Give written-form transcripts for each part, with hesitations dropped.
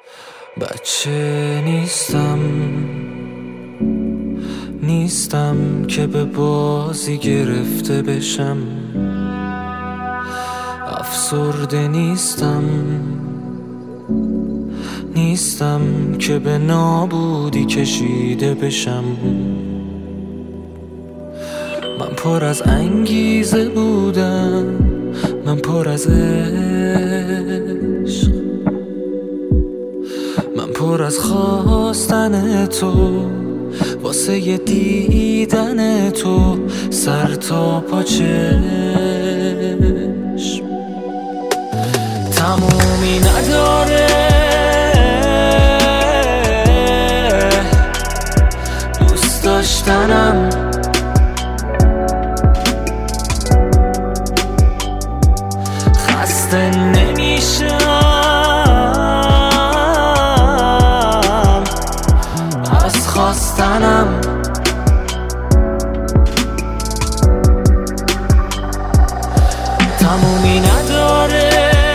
بچه نیستم که به بازی گرفته بشم. افسرده نیستم که به نابودی کشیده بشم. من پر از انگیزه بودم، من پر از عشق، من پر از خواستن تو، واسه ی دیدن تو سر تا پا چشم. تمومی نداره دوست داشتنم، خسته نمیشم از خواستنم. تمومی نداره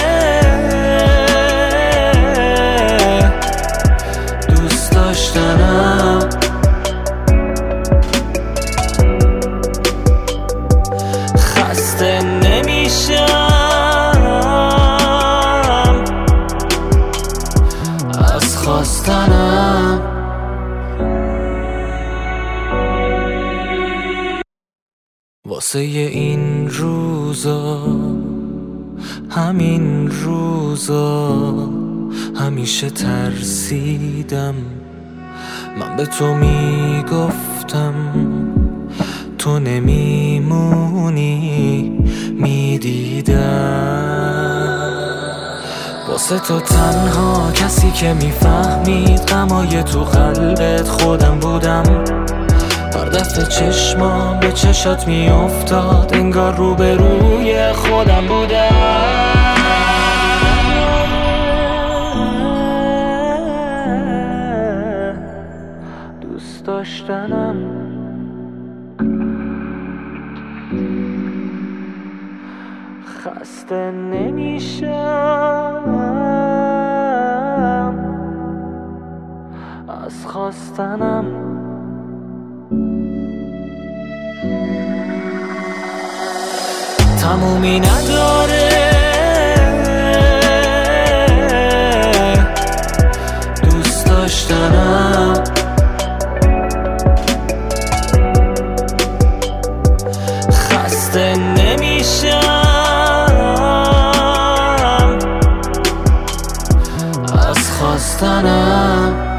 دوست داشتنم، خسته نمیشم از خواستنم. واسه این روزا، همین روزا همیشه ترسیدم. من به تو میگفتم تو نمیمونی، میدیدم. واسه تو تنها کسی که میفهمید غمای تو قلبت خودم بودم. هر دفعه چشمام به چشات میافتاد انگار روبروی خودم بودم. دوست داشتنم، خسته نمیشم از خواستنم. تمومی نداره دوست داشتنم، خسته نمیشم از خواستنم.